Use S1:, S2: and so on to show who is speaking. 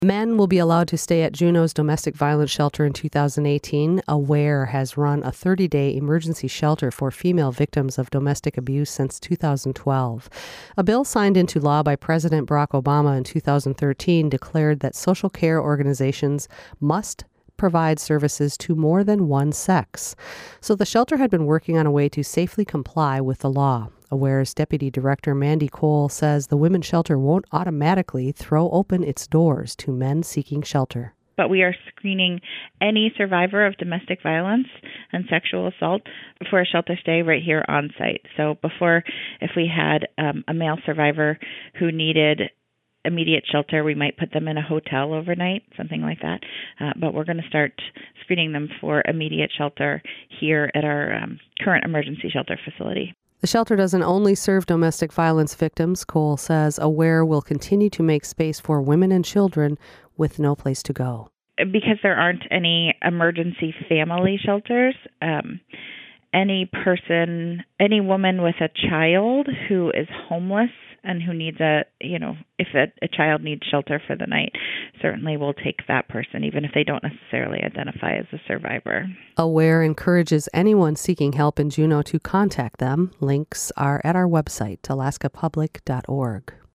S1: Men will be allowed to stay at Juneau's domestic violence shelter in 2018. AWARE has run a 30-day emergency shelter for female victims of domestic abuse since 2012. A bill signed into law by President Barack Obama in 2013 declared that social care organizations must provide services to more than one sex. So the shelter had been working on a way to safely comply with the law. AWARE's Deputy Director Mandy Cole says the women's shelter won't automatically throw open its doors to men seeking shelter.
S2: But we are screening any survivor of domestic violence and sexual assault for a shelter stay right here on site. So before, if we had a male survivor who needed immediate shelter, we might put them in a hotel overnight, something like that. But we're going to start screening them for immediate shelter here at our current emergency shelter facility.
S1: The shelter doesn't only serve domestic violence victims. Cole says AWARE will continue to make space for women and children with no place to go.
S2: Because there aren't any emergency family shelters, any woman with a child who is homeless and who needs if a child needs shelter for the night, certainly we'll take that person, even if they don't necessarily identify as a survivor.
S1: AWARE encourages anyone seeking help in Juneau to contact them. Links are at our website, alaskapublic.org.